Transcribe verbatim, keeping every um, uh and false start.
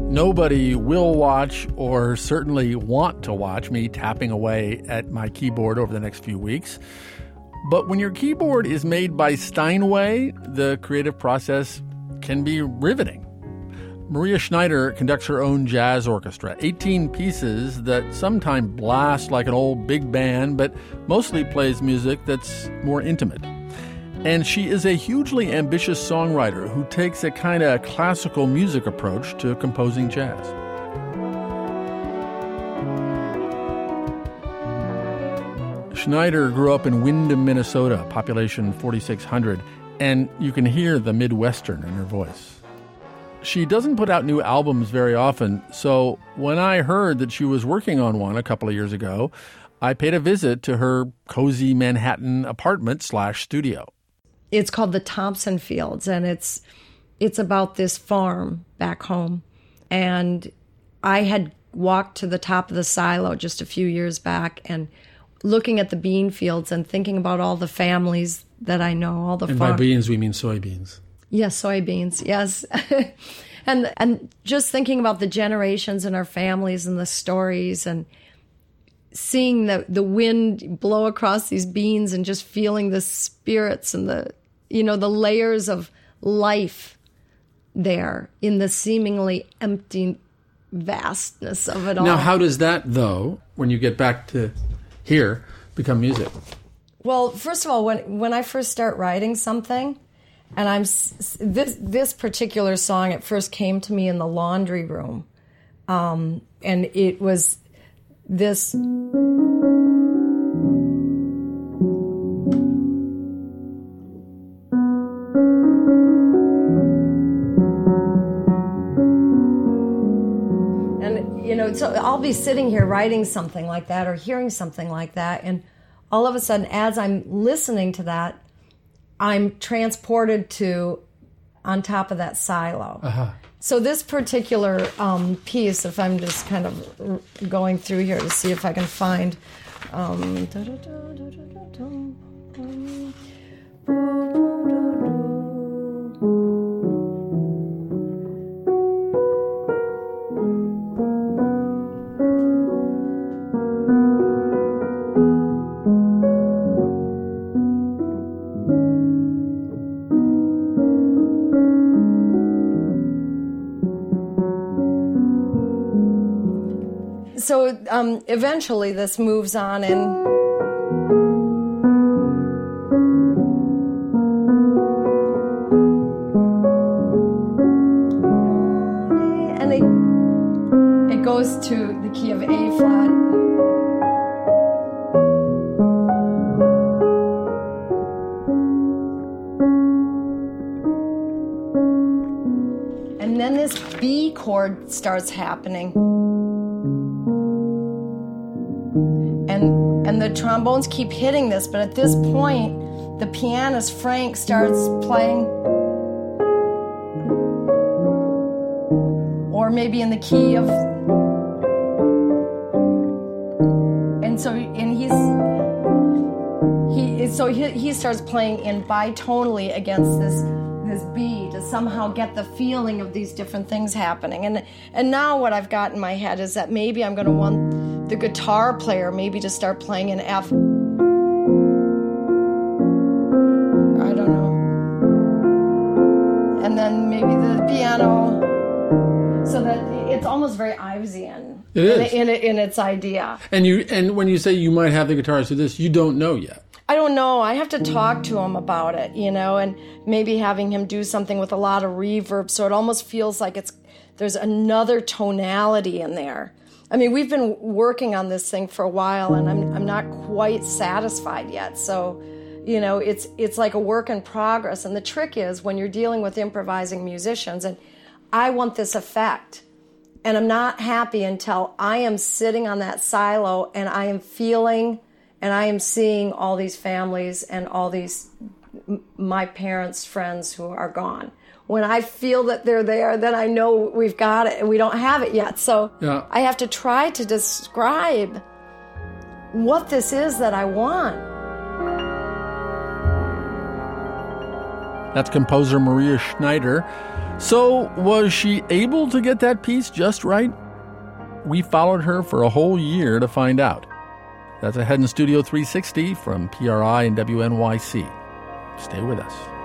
Nobody will watch or certainly want to watch me tapping away at my keyboard over the next few weeks. But when your keyboard is made by Steinway, the creative process can be riveting. Maria Schneider conducts her own jazz orchestra, eighteen pieces that sometimes blast like an old big band, but mostly plays music that's more intimate. And she is a hugely ambitious songwriter who takes a kind of classical music approach to composing jazz. Schneider grew up in Windham, Minnesota, population forty-six hundred, and you can hear the Midwestern in her voice. She doesn't put out new albums very often, so when I heard that she was working on one a couple of years ago, I paid a visit to her cozy Manhattan apartment slash studio. It's called the Thompson Fields, and it's it's about this farm back home. And I had walked to the top of the silo just a few years back and looking at the bean fields and thinking about all the families that I know, all the and farm- by beans we mean soybeans. Yes, soybeans, yes. and and just thinking about the generations in our families and the stories and seeing the, the wind blow across these beans and just feeling the spirits and the, you know, the layers of life there in the seemingly empty vastness of it all. Now, how does that, though, when you get back to here, become music? Well, first of all, when when I first start writing something, and I'm this this particular song, it first came to me in the laundry room, um, and it was this. And, you know, so I'll be sitting here writing something like that or hearing something like that, and all of a sudden, as I'm listening to that, I'm transported to on top of that silo. Uh-huh. So this particular um, piece, if I'm just kind of going through here to see if I can find... Um, So um, eventually this moves on and and it, it goes to the key of A flat. And then this B chord starts happening. And and the trombones keep hitting this, but at this point, the pianist, Frank, starts playing, or maybe in the key of, and so, and he's, he, so he, he starts playing in bitonally against this, this B to somehow get the feeling of these different things happening. And, and now what I've got in my head is that maybe I'm going to want the guitar player maybe to start playing in F. I don't know. And then maybe the piano, so that it's almost very Ivesian. It is. In, in, in its idea. And you and when you say you might have the guitarist do this, you don't know yet. I don't know. I have to talk to him about it, you know, and maybe having him do something with a lot of reverb, so it almost feels like it's there's another tonality in there. I mean, we've been working on this thing for a while, and I'm I'm not quite satisfied yet. So, you know, it's it's like a work in progress. And the trick is when you're dealing with improvising musicians, and I want this effect, and I'm not happy until I am sitting on that silo and I am feeling and I am seeing all these families and all these my parents' friends who are gone. When I feel that they're there, then I know we've got it, and we don't have it yet. So yeah. I have to try to describe what this is that I want. That's composer Maria Schneider. So, was she able to get that piece just right? We followed her for a whole year to find out. That's ahead in Studio three sixty from P R I and W N Y C. Stay with us.